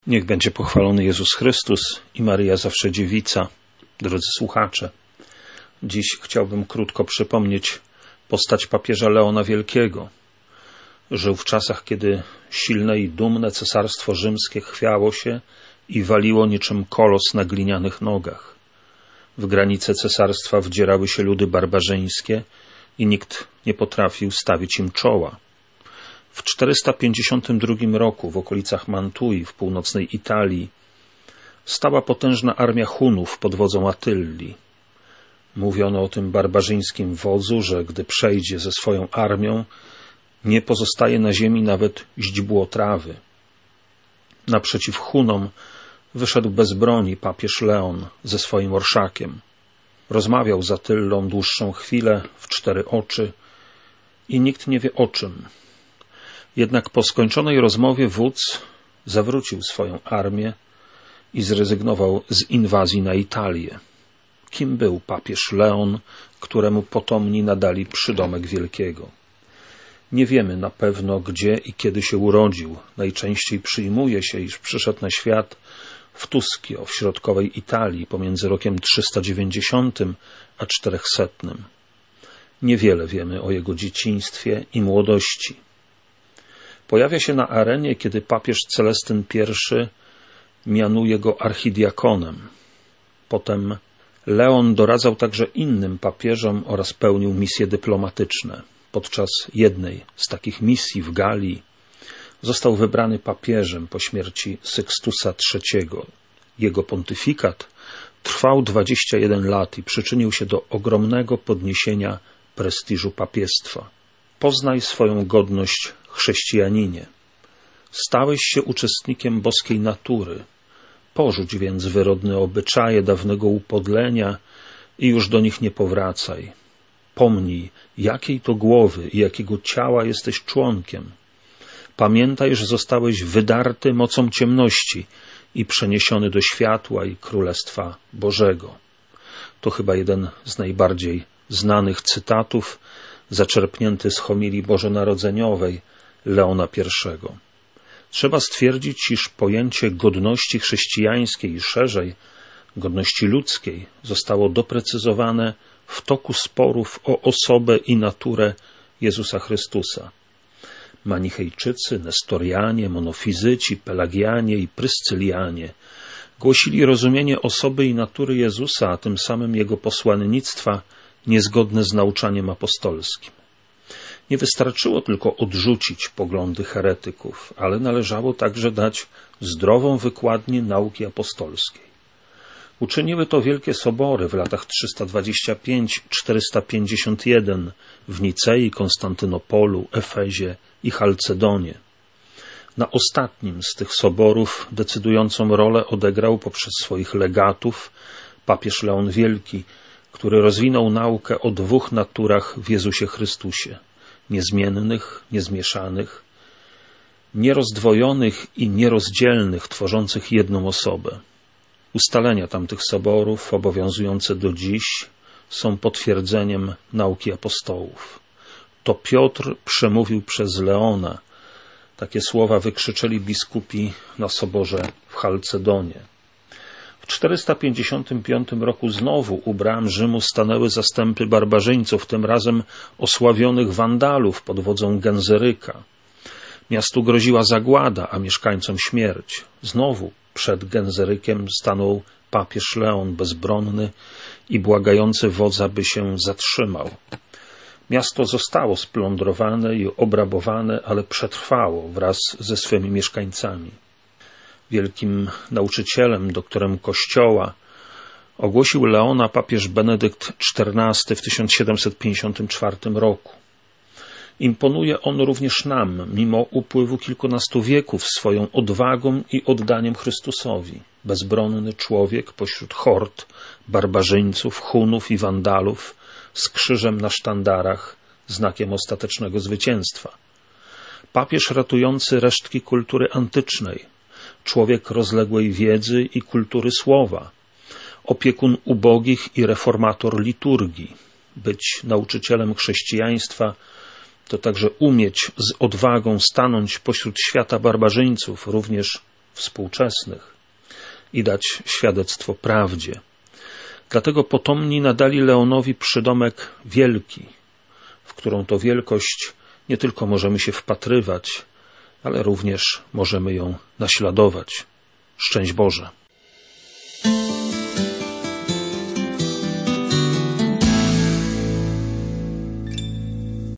Niech będzie pochwalony Jezus Chrystus i Maryja zawsze dziewica. Drodzy słuchacze, dziś chciałbym krótko przypomnieć postać papieża Leona Wielkiego. Żył w czasach, kiedy silne i dumne cesarstwo rzymskie chwiało się i waliło niczym kolos na glinianych nogach. W granice cesarstwa wdzierały się ludy barbarzyńskie i nikt nie potrafił stawić im czoła. W 452 roku w okolicach Mantui w północnej Italii stała potężna armia Hunów pod wodzą Attylli. Mówiono o tym barbarzyńskim wodzu, że gdy przejdzie ze swoją armią, nie pozostaje na ziemi nawet źdźbło trawy. Naprzeciw Hunom wyszedł bez broni papież Leon ze swoim orszakiem. Rozmawiał z Attyllą dłuższą chwilę w 4 oczy i nikt nie wie o czym. Jednak po skończonej rozmowie wódz zawrócił swoją armię i zrezygnował z inwazji na Italię. Kim był papież Leon, któremu potomni nadali przydomek wielkiego? Nie wiemy na pewno, gdzie i kiedy się urodził. Najczęściej przyjmuje się, iż przyszedł na świat w Tuskio, w środkowej Italii, pomiędzy rokiem 390 a 400. Niewiele wiemy o jego dzieciństwie i młodości. Pojawia się na arenie, kiedy papież Celestyn I mianuje go archidiakonem. Potem Leon doradzał także innym papieżom oraz pełnił misje dyplomatyczne. Podczas jednej z takich misji w Galii został wybrany papieżem po śmierci Sykstusa III. Jego pontyfikat trwał 21 lat i przyczynił się do ogromnego podniesienia prestiżu papiestwa. Poznaj swoją godność, chrześcijaninie. Stałeś się uczestnikiem boskiej natury. Porzuć więc wyrodne obyczaje dawnego upodlenia i już do nich nie powracaj. Pomnij, jakiej to głowy i jakiego ciała jesteś członkiem. Pamiętaj, że zostałeś wydarty mocą ciemności i przeniesiony do światła i Królestwa Bożego. To chyba jeden z najbardziej znanych cytatów, zaczerpnięty z homilii bożonarodzeniowej Leona I. Trzeba stwierdzić, iż pojęcie godności chrześcijańskiej i szerzej godności ludzkiej zostało doprecyzowane w toku sporów o osobę i naturę Jezusa Chrystusa. Manichejczycy, nestorianie, monofizyci, pelagianie i pryscylianie głosili rozumienie osoby i natury Jezusa, a tym samym Jego posłannictwa, niezgodne z nauczaniem apostolskim. Nie wystarczyło tylko odrzucić poglądy heretyków, ale należało także dać zdrową wykładnię nauki apostolskiej. Uczyniły to wielkie sobory w latach 325-451 w Nicei, Konstantynopolu, Efezie i Chalcedonie. Na ostatnim z tych soborów decydującą rolę odegrał poprzez swoich legatów papież Leon Wielki, który rozwinął naukę o 2 naturach w Jezusie Chrystusie, niezmiennych, niezmieszanych, nierozdwojonych i nierozdzielnych, tworzących jedną osobę. Ustalenia tamtych soborów, obowiązujące do dziś, są potwierdzeniem nauki apostołów. To Piotr przemówił przez Leona. Takie słowa wykrzyczeli biskupi na soborze w Chalcedonie. W 455 roku znowu u bram Rzymu stanęły zastępy barbarzyńców, tym razem osławionych Wandalów pod wodzą Genzeryka. Miastu groziła zagłada, a mieszkańcom śmierć. Znowu przed Genzerykiem stanął papież Leon bezbronny i błagający wodza, by się zatrzymał. Miasto zostało splądrowane i obrabowane, ale przetrwało wraz ze swymi mieszkańcami. Wielkim nauczycielem, doktorem Kościoła, ogłosił Leona papież Benedykt XIV w 1754 roku. Imponuje on również nam, mimo upływu kilkunastu wieków, swoją odwagą i oddaniem Chrystusowi. Bezbronny człowiek pośród hord, barbarzyńców, Hunów i Wandalów, z krzyżem na sztandarach, znakiem ostatecznego zwycięstwa. Papież ratujący resztki kultury antycznej, człowiek rozległej wiedzy i kultury słowa, opiekun ubogich i reformator liturgii. Być nauczycielem chrześcijaństwa to także umieć z odwagą stanąć pośród świata barbarzyńców, również współczesnych i dać świadectwo prawdzie. Dlatego potomni nadali Leonowi przydomek wielki, w którą to wielkość nie tylko możemy się wpatrywać, ale również możemy ją naśladować. Szczęść Boże!